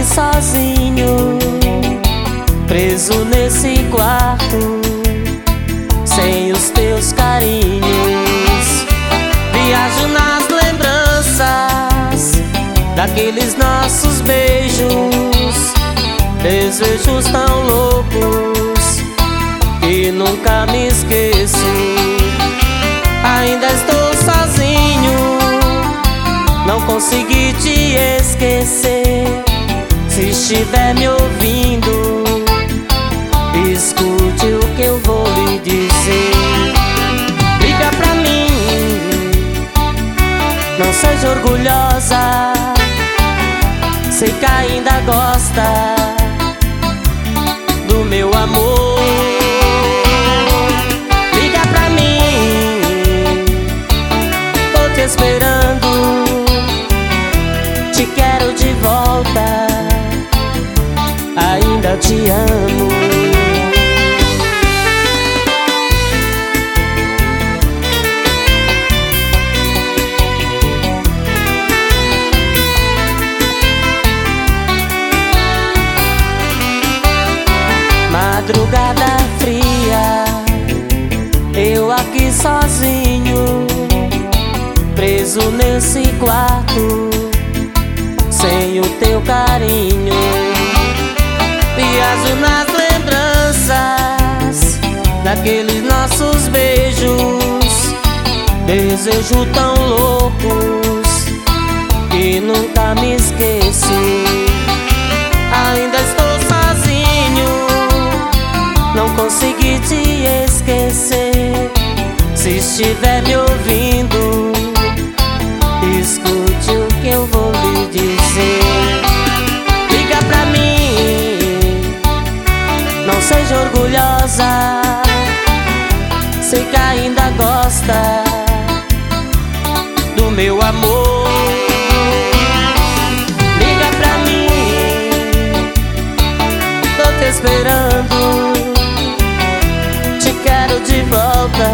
sozinho, preso nesse quarto, sem os teus carinhos. Viajo nas lembranças daqueles nossos beijos, desejos tão loucos que nunca me esqueço. Ainda estou sozinho, não consegui te esquecer. Se estiver me ouvindo, escute o que eu vou lhe dizer. Liga pra mim, não seja orgulhosa, sei que ainda gosta do meu amor. Liga pra mim, tô te esperando, te quero de volta, ainda te amo. Madrugada fria, eu aqui sozinho, preso nesse quarto, sem o teu carinho. Viajo nas lembranças daqueles nossos beijos, desejos tão loucos que nunca me esqueço. Ainda estou sozinho, não consegui te esquecer. Se estiver me ouvindo, escute o que eu vou lhe dizer. Liga pra mim, não seja orgulhosa, sei que ainda gosta do meu amor. Liga pra mim, tô te esperando, te quero de volta,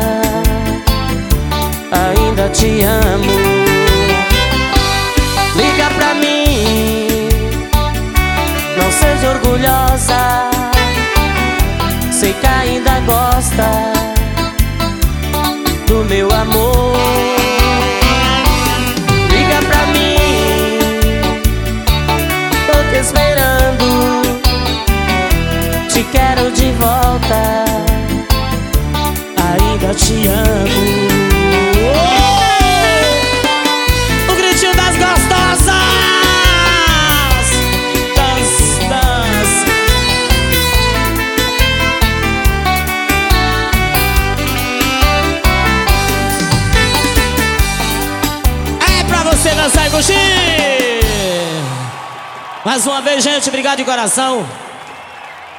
ainda te amo. Liga pra mim, não seja orgulhosa, sei que ainda gosta do meu amor. Liga pra mim, tô te esperando, te quero de volta, ainda te amo. O gritinho das gostosas! Dance, dance. É pra você dançar e curtir! Mais uma vez, gente, obrigado de coração.